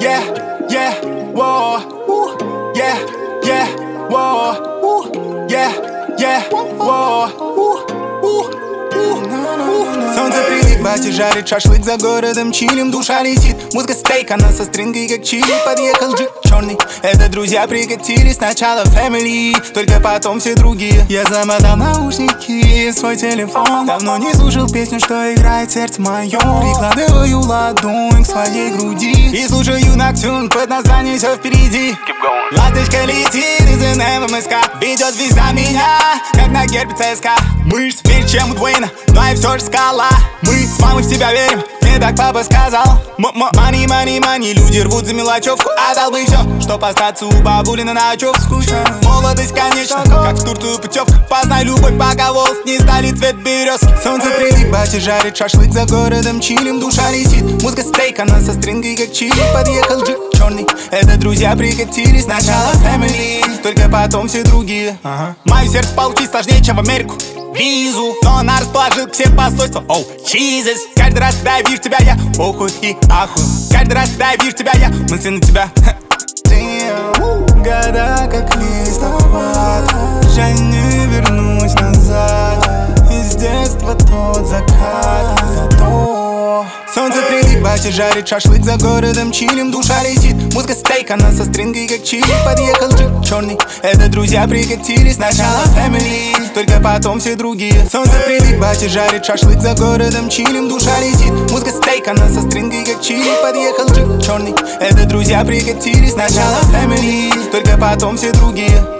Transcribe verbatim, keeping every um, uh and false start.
yeah, yeah, whoa, ooh, yeah, yeah, whoa, ooh, yeah, yeah, whoa, ooh, ooh, ooh. Солнце прилипать и жарит шашлык за городом чилим. Душа летит, музыка стейк, она со стрингой как чили. Подъехал джип черный, это друзья прикатили. Сначала family, только потом все другие. Я замотал наушники, свой телефон. Давно не слушал песню, что играет сердце мое. Прикладываю ладонь к своей груди и слушаю ноктюрн под названием «Все впереди». Ласточка летит из эн эм эм эс ка. Ведет звезда меня, как на гербе ЦСКА. Мышц меньше, чем у Дуэйна, но и все же скала. Мы с мамой в тебя верим, мне так папа сказал. Мани, мани, мани, люди рвут за мелочевку. Отдал бы все, чтоб остаться у бабули на ночевку. Молодость, конечно, как в Турцию путевка. Познай любовь, пока волос не стали цвет березки. Солнце прилипать и жарит шашлык за городом чилим. Душа летит, музыка стейк, она со стрингой как чили. Подъехал джип черный, это друзья прикатили. Сначала family, только потом все другие. ага. Мое сердце получить сложнее, чем в Америку визу, но она расположила все посольства. Оу, oh, Jesus. Каждый раз, когда я вижу тебя, я охуй и ахуй. Каждый раз, когда я вижу тебя, я мысленно тебя. Года как листопад, жаль, не вернусь назад. Из детства тот закат, зато солнце прилипать и жарит шашлык за городом чилим. Душа летит, музыка стейк, она со стрингой как чили. Подъехал джип черный, это друзья прикатили. Сначала family, только потом все другие. Солнце прилипать и жарит шашлык за городом чилим. Душа летит, музыка стейк, она со стрингой как чили. Подъехал джип черный, это друзья прикатили. Сначала family, только потом все другие.